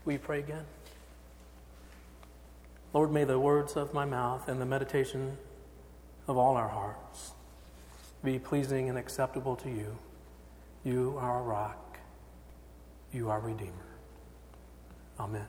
Will you pray again? Lord, may the words of my mouth and the meditation of all our hearts be pleasing and acceptable to you. You are our rock. You are Redeemer. Amen.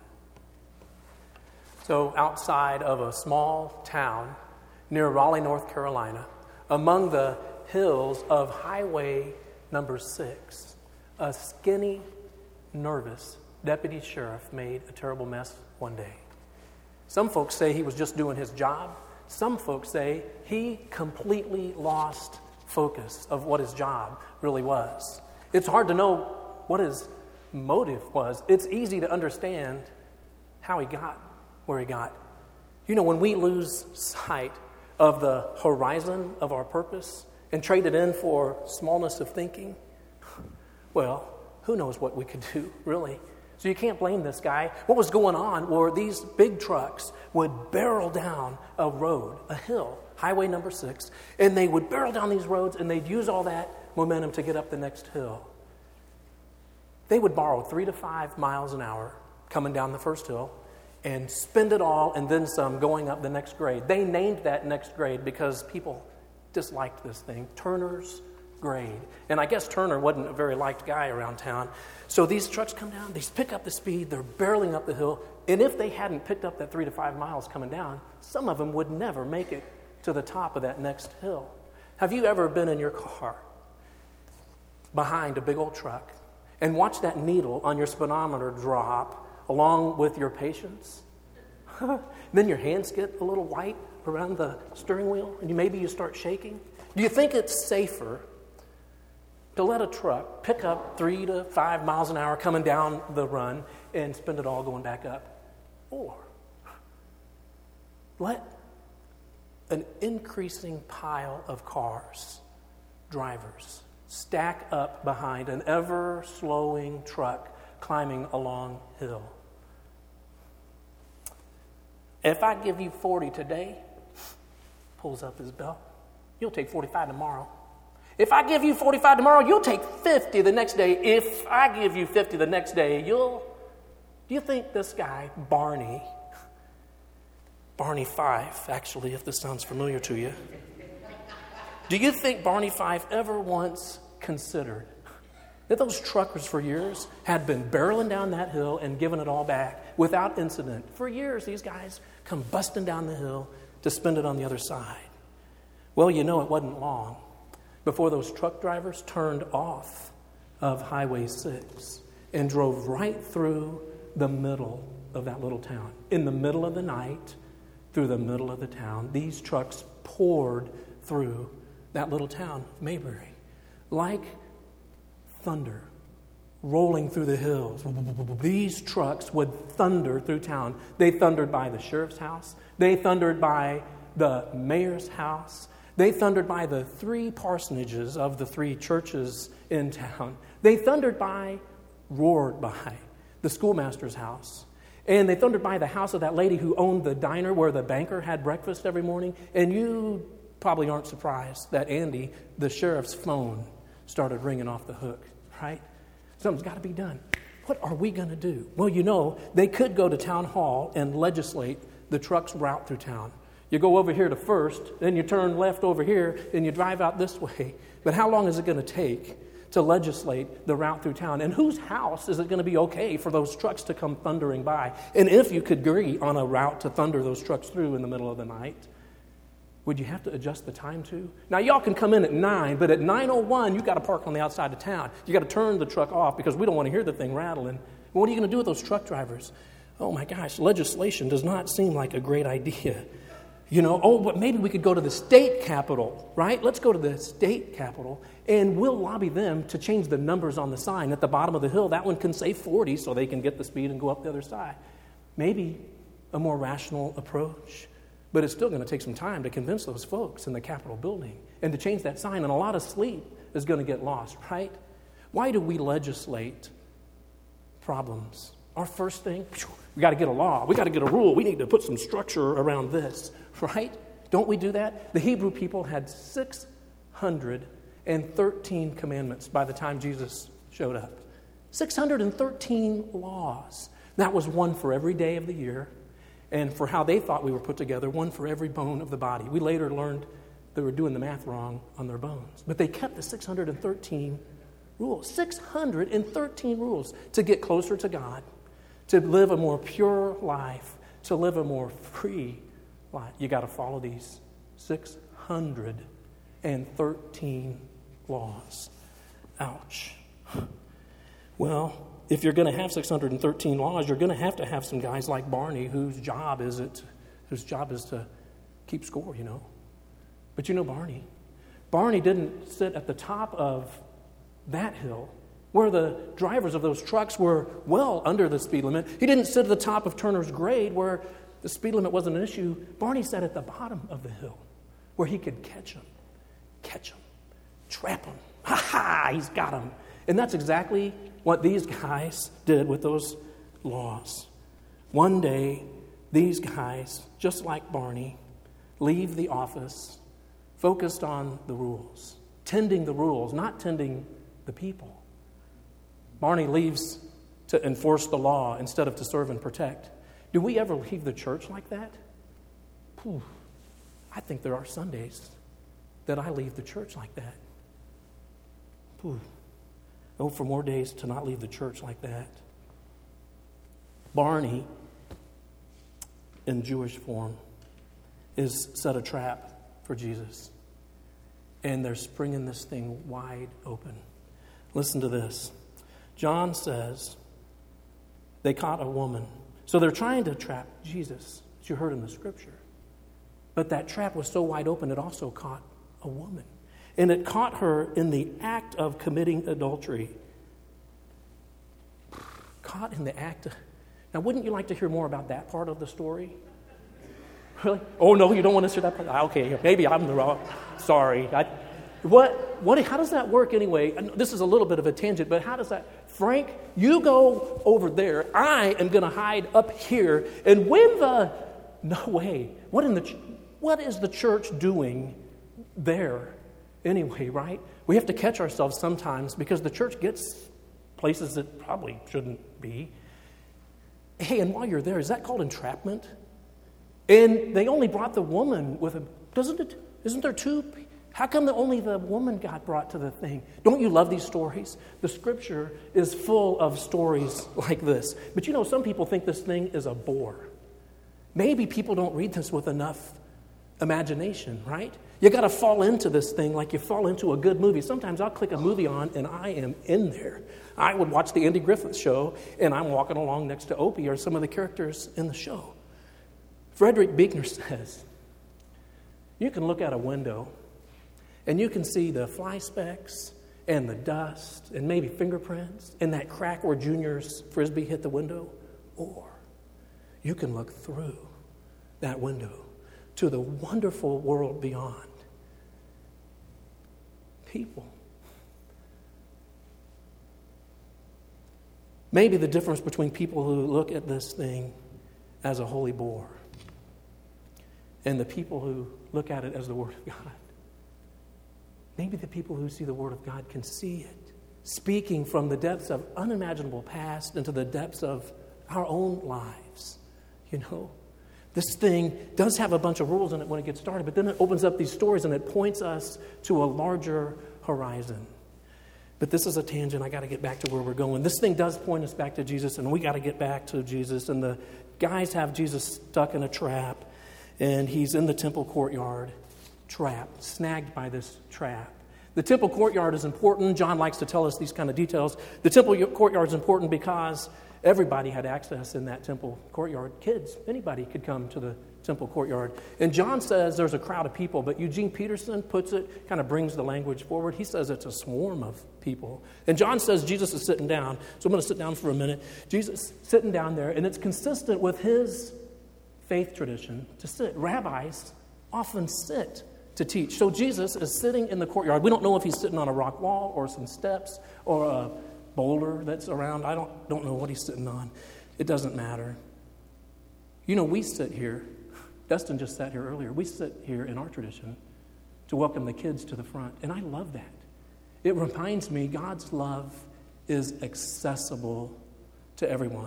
So outside of a small town near Raleigh, North Carolina, among the hills of Highway number 6, a skinny, nervous deputy sheriff made a terrible mess one day. Some folks say he was just doing his job. Some folks say he completely lost focus of what his job really was. It's hard to know what his motive was. It's easy to understand how he got where he got. You know, when we lose sight of the horizon of our purpose and trade it in for smallness of thinking, well, who knows what we could do, really. So you can't blame this guy. What was going on were these big trucks would barrel down a road, a hill, Highway number 6, and they would barrel down these roads and they'd use all that momentum to get up the next hill. They would borrow 3 to 5 miles an hour coming down the first hill and spend it all and then some going up the next grade. They named that next grade because people disliked this thing, Turner's grade. And I guess Turner wasn't a very liked guy around town. So these trucks come down, they pick up the speed, they're barreling up the hill, and if they hadn't picked up that 3 to 5 miles coming down, some of them would never make it to the top of that next hill. Have you ever been in your car behind a big old truck and watched that needle on your speedometer drop along with your patience? Then your hands get a little white around the steering wheel and maybe you start shaking. Do you think it's safer to let a truck pick up 3 to 5 miles an hour coming down the run and spend it all going back up? Or let an increasing pile of cars, drivers, stack up behind an ever-slowing truck climbing a long hill? If I give you 40 today, pulls up his belt, you'll take 45 tomorrow. If I give you 45 tomorrow, you'll take 50 the next day. If I give you 50 the next day, do you think this guy, Barney Fife, actually, if this sounds familiar to you, do you think Barney Fife ever once considered that those truckers for years had been barreling down that hill and giving it all back without incident? For years, these guys come busting down the hill to spend it on the other side. Well, you know, it wasn't long before those truck drivers turned off of Highway 6 and drove right through the middle of that little town. In the middle of the night, through the middle of the town, these trucks poured through that little town, Mayberry, like thunder rolling through the hills. These trucks would thunder through town. They thundered by the sheriff's house. They thundered by the mayor's house. They thundered by the 3 parsonages of the 3 churches in town. They roared by the schoolmaster's house. And they thundered by the house of that lady who owned the diner where the banker had breakfast every morning. And you probably aren't surprised that Andy, the sheriff's phone, started ringing off the hook, right? Something's got to be done. What are we going to do? Well, you know, they could go to town hall and legislate the truck's route through town. You go over here to First, then you turn left over here, and you drive out this way. But how long is it going to take to legislate the route through town? And whose house is it going to be okay for those trucks to come thundering by? And if you could agree on a route to thunder those trucks through in the middle of the night, would you have to adjust the time to? Now, y'all can come in at 9, but at 9:01, you got to park on the outside of town. You got to turn the truck off because we don't want to hear the thing rattling. What are you going to do with those truck drivers? Oh, my gosh, legislation does not seem like a great idea. You know, but maybe we could go to the state capitol, right? Let's go to the state capitol, and we'll lobby them to change the numbers on the sign at the bottom of the hill. That one can say 40 so they can get the speed and go up the other side. Maybe a more rational approach. But it's still going to take some time to convince those folks in the Capitol building and to change that sign. And a lot of sleep is going to get lost, right? Why do we legislate problems? Our first thing, we got to get a law. We got to get a rule. We need to put some structure around this, right? Don't we do that? The Hebrew people had 613 commandments by the time Jesus showed up. 613 laws. That was one for every day of the year, and for how they thought we were put together, one for every bone of the body. We later learned they were doing the math wrong on their bones. But they kept the 613 rules. 613 rules to get closer to God, to live a more pure life, to live a more free life. You got to follow these 613 laws. Ouch. Well, if you're going to have 613 laws, you're going to have some guys like Barney whose job is to keep score, you know. But you know Barney didn't sit at the top of that hill where the drivers of those trucks were well under the speed limit. He didn't sit at the top of Turner's Grade where the speed limit wasn't an issue. Barney sat at the bottom of the hill where he could catch them, trap them. Ha ha, he's got them. And that's exactly what these guys did with those laws. One day, these guys, just like Barney, leave the office focused on the rules, tending the rules, not tending the people. Barney leaves to enforce the law instead of to serve and protect. Do we ever leave the church like that? I think there are Sundays that I leave the church like that. Oh, for more days to not leave the church like that. Barney, in Jewish form, is set a trap for Jesus. And they're springing this thing wide open. Listen to this. John says they caught a woman. So they're trying to trap Jesus, as you heard in the scripture. But that trap was so wide open, it also caught a woman. And it caught her in the act of committing adultery. Caught in the act of... Now, wouldn't you like to hear more about that part of the story? Really? Oh, no, you don't want to hear that part? Okay, maybe I'm the wrong... Sorry. How does that work anyway? This is a little bit of a tangent, but how does that... Frank, you go over there. I am going to hide up here. And when the... No way. What is the church doing there? Anyway, right? We have to catch ourselves sometimes because the church gets places that probably shouldn't be. Hey, and while you're there, is that called entrapment? And they only brought the woman with him. Isn't there two? How come only the woman got brought to the thing? Don't you love these stories? The scripture is full of stories like this. But you know, some people think this thing is a bore. Maybe people don't read this with enough imagination, right? You got to fall into this thing like you fall into a good movie. Sometimes I'll click a movie on and I am in there. I would watch the Andy Griffith Show and I'm walking along next to Opie or some of the characters in the show. Frederick Buechner says, you can look out a window and you can see the fly specks and the dust and maybe fingerprints and that crack where Junior's Frisbee hit the window. Or you can look through that window to the wonderful world beyond. People. Maybe the difference between people who look at this thing as a holy bore and the people who look at it as the Word of God. Maybe the people who see the Word of God can see it, speaking from the depths of unimaginable past into the depths of our own lives. You know, this thing does have a bunch of rules in it when it gets started, but then it opens up these stories and it points us to a larger horizon. But this is a tangent. I got to get back to where we're going. This thing does point us back to Jesus, and we got to get back to Jesus. And the guys have Jesus stuck in a trap, and he's in the temple courtyard, trapped, snagged by this trap. The temple courtyard is important. John likes to tell us these kind of details. The temple courtyard is important because everybody had access in that temple courtyard. Kids, anybody could come to the temple courtyard. And John says there's a crowd of people, but Eugene Peterson puts it, kind of brings the language forward. He says it's a swarm of people. And John says Jesus is sitting down. So I'm going to sit down for a minute. Jesus sitting down there, and it's consistent with his faith tradition to sit. Rabbis often sit to teach. So Jesus is sitting in the courtyard. We don't know if he's sitting on a rock wall or some steps or a boulder that's around. I don't know what he's sitting on. It doesn't matter. You know, we sit here. Dustin just sat here earlier. We sit here in our tradition to welcome the kids to the front. And I love that. It reminds me God's love is accessible to everyone.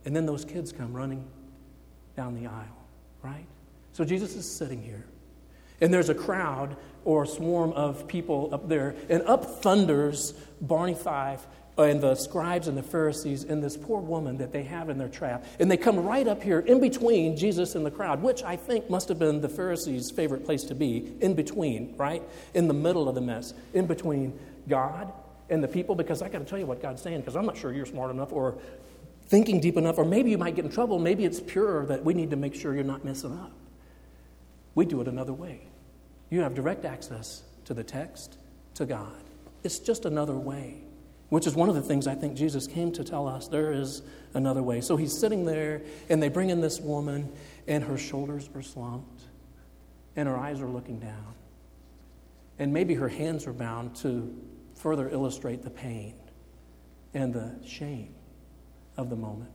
And then those kids come running down the aisle, right? So Jesus is sitting here. And there's a crowd or a swarm of people up there. And up thunders Barney Fife and the scribes and the Pharisees and this poor woman that they have in their trap. And they come right up here in between Jesus and the crowd, which I think must have been the Pharisees' favorite place to be, in between, right? In the middle of the mess, in between God and the people. Because I got to tell you what God's saying, because I'm not sure you're smart enough or thinking deep enough, or maybe you might get in trouble. Maybe it's purer that we need to make sure you're not messing up. We do it another way. You have direct access to the text, to God. It's just another way, which is one of the things I think Jesus came to tell us. There is another way. So he's sitting there, and they bring in this woman, and her shoulders are slumped, and her eyes are looking down. And maybe her hands are bound to further illustrate the pain and the shame of the moment.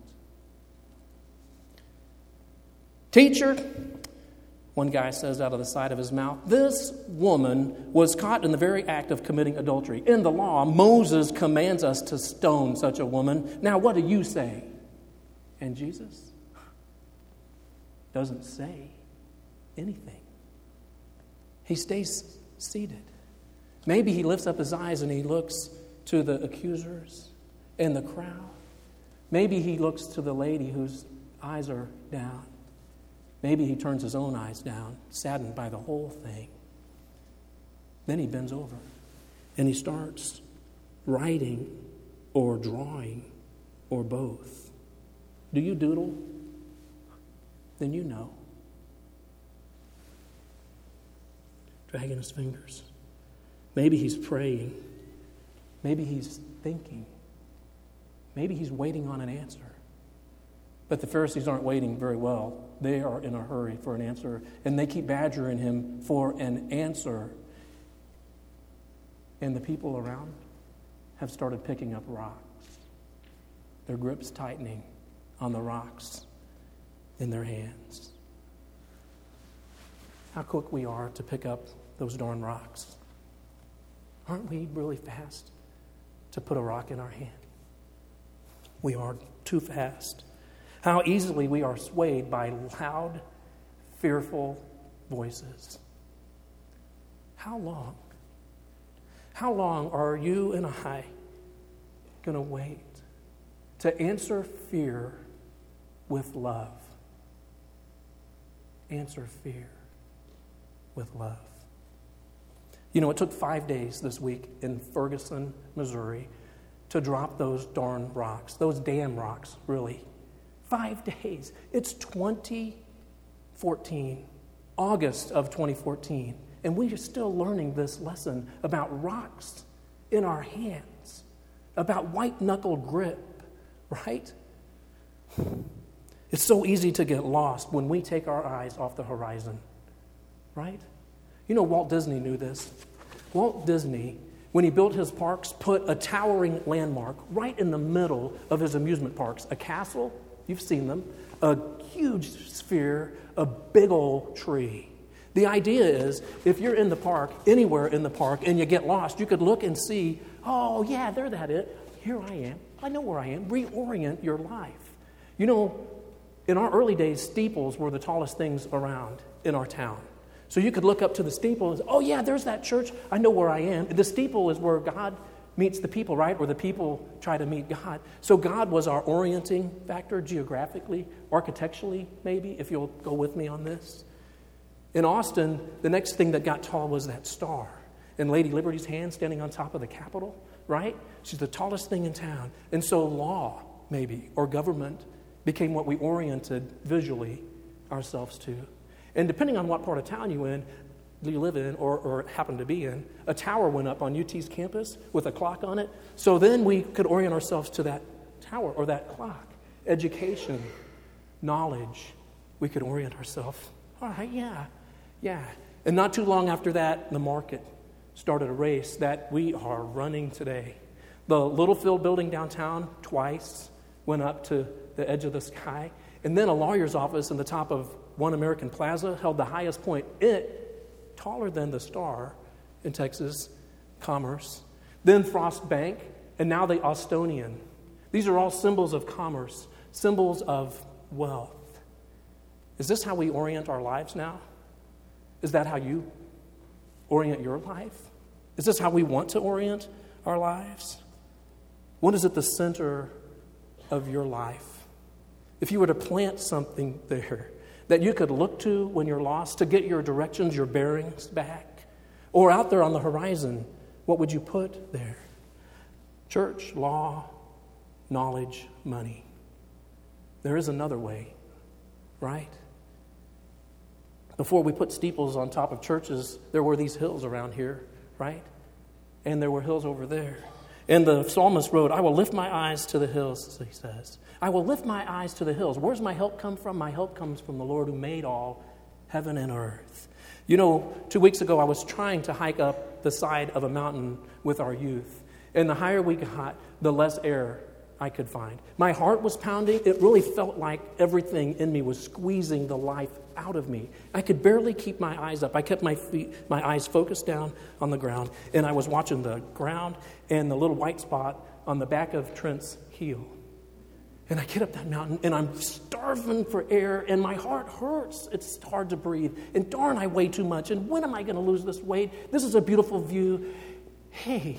Teacher, one guy says out of the side of his mouth, this woman was caught in the very act of committing adultery. In the law, Moses commands us to stone such a woman. Now, what do you say? And Jesus doesn't say anything. He stays seated. Maybe he lifts up his eyes and he looks to the accusers and the crowd. Maybe he looks to the lady whose eyes are down. Maybe he turns his own eyes down, saddened by the whole thing. Then he bends over and he starts writing or drawing or both. Do you doodle? Then you know. Dragging his fingers. Maybe he's praying. Maybe he's thinking. Maybe he's waiting on an answer. But the Pharisees aren't waiting very well. They are in a hurry for an answer, and they keep badgering him for an answer. And the people around have started picking up rocks. Their grips tightening on the rocks in their hands. How quick we are to pick up those darn rocks. Aren't we really fast to put a rock in our hand? We are too fast. How easily we are swayed by loud, fearful voices. How long? How long are you and I going to wait to answer fear with love? Answer fear with love. You know, it took 5 days this week in Ferguson, Missouri, to drop those darn rocks, those damn rocks, really. 5 days. It's 2014, August of 2014, and we are still learning this lesson about rocks in our hands, about white-knuckled grip, right? It's so easy to get lost when we take our eyes off the horizon, right? You know, Walt Disney knew this. Walt Disney, when he built his parks, put a towering landmark right in the middle of his amusement parks, a castle. You've seen them. A huge sphere, a big old tree. The idea is, if you're in the park, anywhere in the park, and you get lost, you could look and see, oh, yeah, there that is. Here I am. I know where I am. Reorient your life. You know, in our early days, steeples were the tallest things around in our town. So you could look up to the steeple and say, oh, yeah, there's that church. I know where I am. The steeple is where God meets the people, right? Or the people try to meet God. So God was our orienting factor geographically, architecturally, maybe, if you'll go with me on this. In Austin, the next thing that got tall was that star. And Lady Liberty's hand standing on top of the Capitol, right? She's the tallest thing in town. And so law, maybe, or government became what we oriented visually ourselves to. And depending on what part of town you live in or happen to be in, a tower went up on UT's campus with a clock on it. So then we could orient ourselves to that tower or that clock. Education, knowledge, we could orient ourselves. All right, yeah. And not too long after that, the market started a race that we are running today. The Littlefield building downtown twice went up to the edge of the sky. And then a lawyer's office in the top of One American Plaza held the highest point. Taller than the Star in Texas, Commerce, then Frost Bank, and now the Austonian. These are all symbols of commerce symbols of wealth. Is this how we orient our lives now? Is that how you orient your life? Is this how we want to orient our lives? What is at the center of your life? If you were to plant something there that you could look to when you're lost to get your directions, your bearings back, or out there on the horizon, what would you put there? Church, law, knowledge, money. There is another way, right? Before we put steeples on top of churches, there were these hills around here, right? And there were hills over there. And the psalmist wrote, I will lift my eyes to the hills, he says. I will lift my eyes to the hills. Where's my help come from? My help comes from the Lord who made all heaven and earth. 2 weeks ago, I was trying to hike up the side of a mountain with our youth. And the higher we got, the less air I could find. My heart was pounding. It really felt like everything in me was squeezing the life out of me. I could barely keep my eyes up. I kept my eyes focused down on the ground, and I was watching the ground and the little white spot on the back of Trent's heel. And I get up that mountain, and I'm starving for air, and my heart hurts. It's hard to breathe. And darn, I weigh too much. And when am I going to lose this weight? This is a beautiful view. Hey,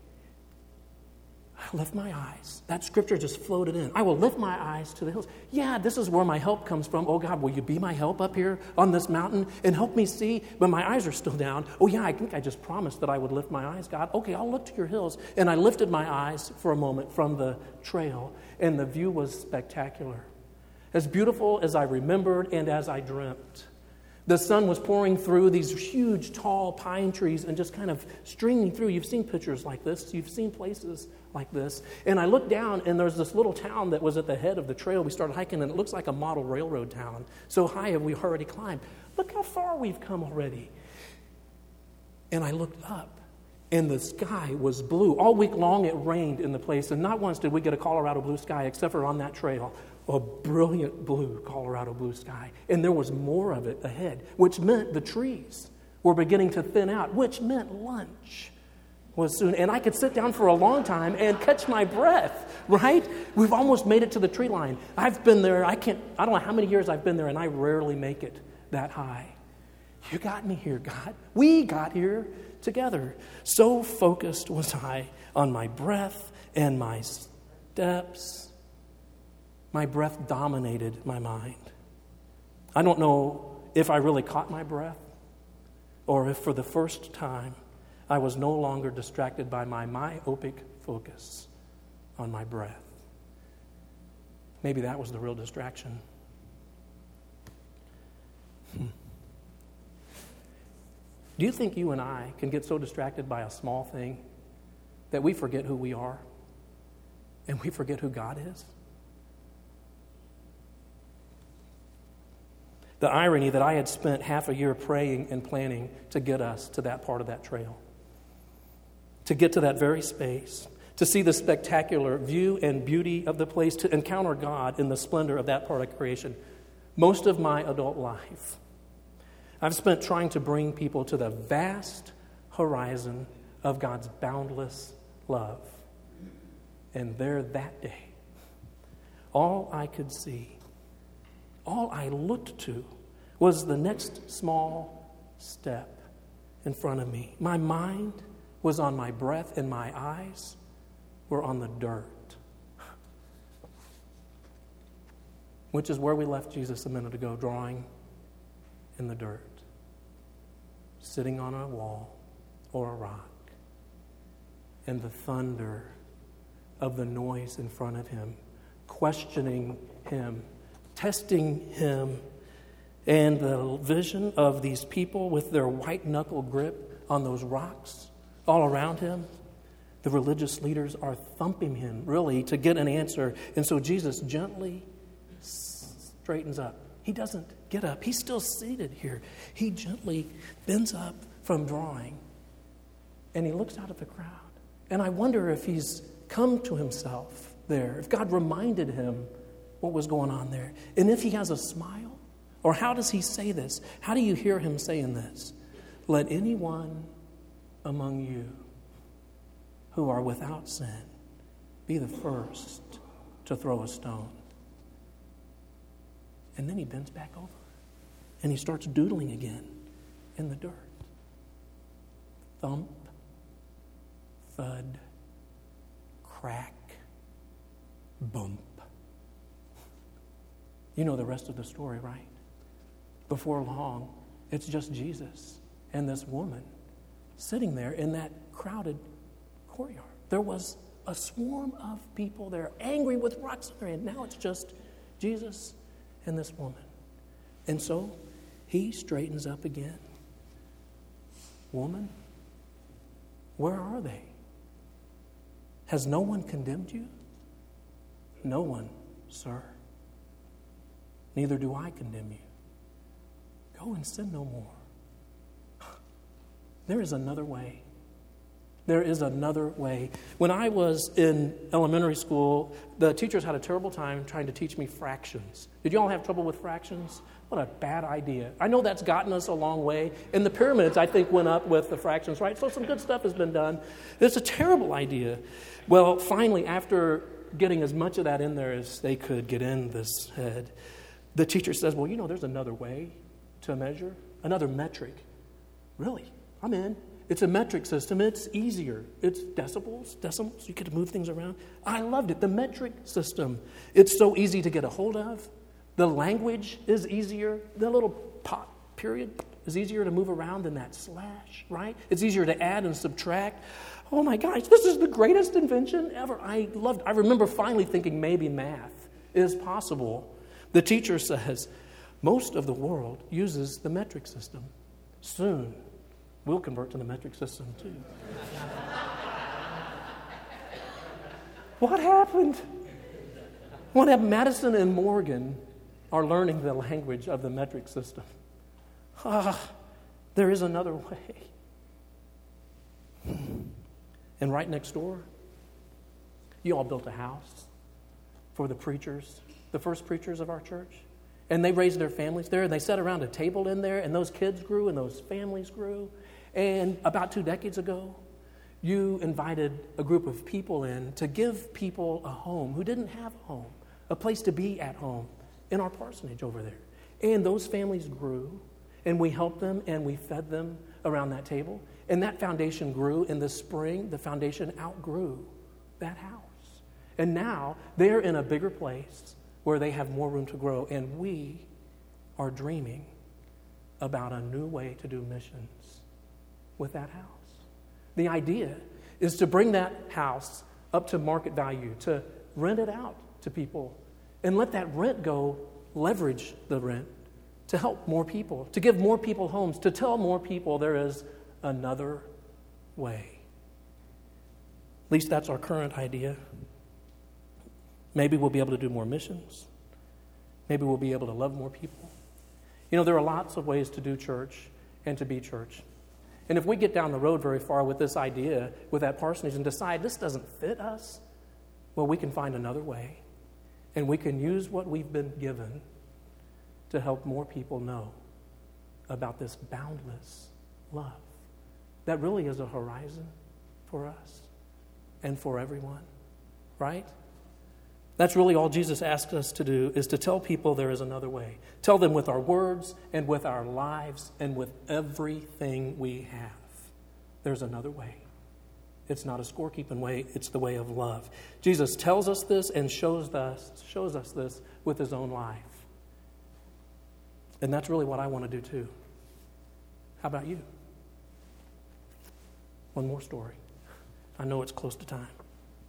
I lift my eyes. That scripture just floated in. I will lift my eyes to the hills. Yeah, this is where my help comes from. Oh, God, will you be my help up here on this mountain and help me see? But my eyes are still down. Oh, yeah, I think I just promised that I would lift my eyes, God. Okay, I'll look to your hills. And I lifted my eyes for a moment from the trail, and the view was spectacular. As beautiful as I remembered and as I dreamt. The sun was pouring through these huge, tall pine trees and just kind of streaming through. You've seen pictures like this. You've seen places like this. And I looked down, and there's this little town that was at the head of the trail. We started hiking, and it looks like a model railroad town. So high have we already climbed. Look how far we've come already. And I looked up, and the sky was blue. All week long it rained in the place, and not once did we get a Colorado blue sky except for on that trail. A brilliant blue Colorado blue sky. And there was more of it ahead, which meant the trees were beginning to thin out, which meant lunch was soon. And I could sit down for a long time and catch my breath, right? We've almost made it to the tree line. I've been there. I don't know how many years I've been there, and I rarely make it that high. You got me here, God. We got here together. So focused was I on my breath and my steps. My breath dominated my mind. I don't know if I really caught my breath or if for the first time I was no longer distracted by my myopic focus on my breath. Maybe that was the real distraction. Do you think you and I can get so distracted by a small thing that we forget who we are and we forget who God is? The irony that I had spent half a year praying and planning to get us to that part of that trail, to get to that very space, to see the spectacular view and beauty of the place, to encounter God in the splendor of that part of creation. Most of my adult life, I've spent trying to bring people to the vast horizon of God's boundless love. And there that day, all I could see, all I looked to was the next small step in front of me. My mind was on my breath, and my eyes were on the dirt, which is where we left Jesus a minute ago, drawing in the dirt, sitting on a wall or a rock, and the thunder of the noise in front of him, questioning him, testing him, and the vision of these people with their white-knuckle grip on those rocks all around him. The religious leaders are thumping him, really, to get an answer. And so Jesus gently straightens up. He doesn't get up. He's still seated here. He gently bends up from drawing, and he looks out at the crowd. And I wonder if he's come to himself there, if God reminded him what was going on there. And if he has a smile, or how does he say this? How do you hear him saying this? Let anyone among you who are without sin be the first to throw a stone. And then he bends back over and he starts doodling again in the dirt. Thump, thud, crack, bump. You know the rest of the story, right? Before long, it's just Jesus and this woman sitting there in that crowded courtyard. There was a swarm of people there, angry with rocks in their hand. Now it's just Jesus and this woman. And so he straightens up again. Woman, where are they? Has no one condemned you? No one, sir. Neither do I condemn you. Go and sin no more. There is another way. There is another way. When I was in elementary school, the teachers had a terrible time trying to teach me fractions. Did you all have trouble with fractions? What a bad idea. I know that's gotten us a long way. And the pyramids, I think, went up with the fractions, right? So some good stuff has been done. It's a terrible idea. Well, finally, after getting as much of that in there as they could get in this head, the teacher says, well, you know, there's another way to measure, another metric. Really? I'm in. It's a metric system. It's easier. It's decimals. You could move things around. I loved it. The metric system. It's so easy to get a hold of. The language is easier. The little pot period is easier to move around than that slash, right? It's easier to add and subtract. Oh my gosh, this is the greatest invention ever. I remember finally thinking maybe math is possible. The teacher says, most of the world uses the metric system. Soon, we'll convert to the metric system too. What happened? What happened? Madison and Morgan are learning the language of the metric system. There is another way. And right next door, you all built a house for the preachers, the first preachers of our church. And they raised their families there, and they sat around a table in there, and those kids grew, and those families grew. And about 2 decades ago, you invited a group of people in to give people a home who didn't have a home, a place to be at home in our parsonage over there. And those families grew, and we helped them, and we fed them around that table. And that foundation grew. In the spring, the foundation outgrew that house. And now they're in a bigger place where they have more room to grow. And we are dreaming about a new way to do missions with that house. The idea is to bring that house up to market value, to rent it out to people, and let that rent go, leverage the rent to help more people, to give more people homes, to tell more people there is another way. At least that's our current idea. Maybe we'll be able to do more missions. Maybe we'll be able to love more people. You know, there are lots of ways to do church and to be church. And if we get down the road very far with this idea, with that parsonage, and decide this doesn't fit us, well, we can find another way. And we can use what we've been given to help more people know about this boundless love that really is a horizon for us and for everyone, right? That's really all Jesus asks us to do, is to tell people there is another way. Tell them with our words and with our lives and with everything we have. There's another way. It's not a scorekeeping way. It's the way of love. Jesus tells us this and shows us this with his own life. And that's really what I want to do too. How about you? One more story. I know it's close to time.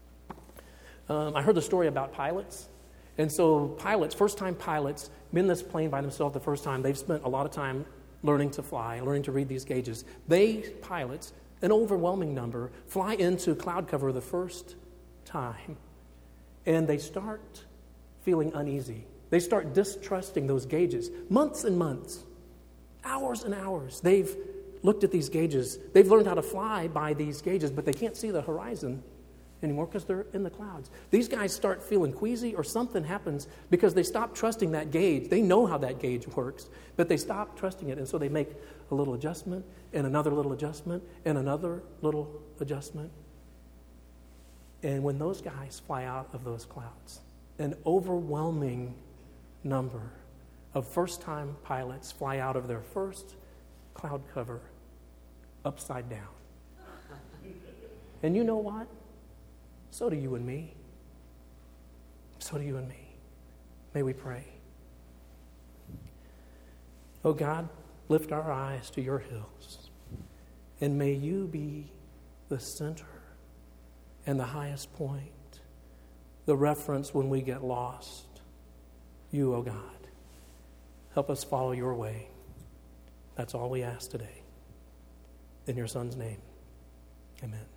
I heard the story about pilots. And so pilots, first-time pilots, been in this plane by themselves the first time. They've spent a lot of time learning to fly, learning to read these gauges. Pilots, an overwhelming number, fly into cloud cover the first time. And they start feeling uneasy. They start distrusting those gauges. Months and months, hours and hours, they've looked at these gauges. They've learned how to fly by these gauges, but they can't see the horizon anymore because they're in the clouds. These guys start feeling queasy, or something happens because they stop trusting that gauge. They know how that gauge works, but they stop trusting it. And so they make a little adjustment and another little adjustment and another little adjustment. And when those guys fly out of those clouds, an overwhelming number of first-time pilots fly out of their first cloud cover upside down. And you know what? So do you and me. So do you and me. May we pray. Oh God, lift our eyes to your hills, and may you be the center and the highest point, the reference when we get lost. You, oh God, help us follow your way. That's all we ask today. In your Son's name, amen.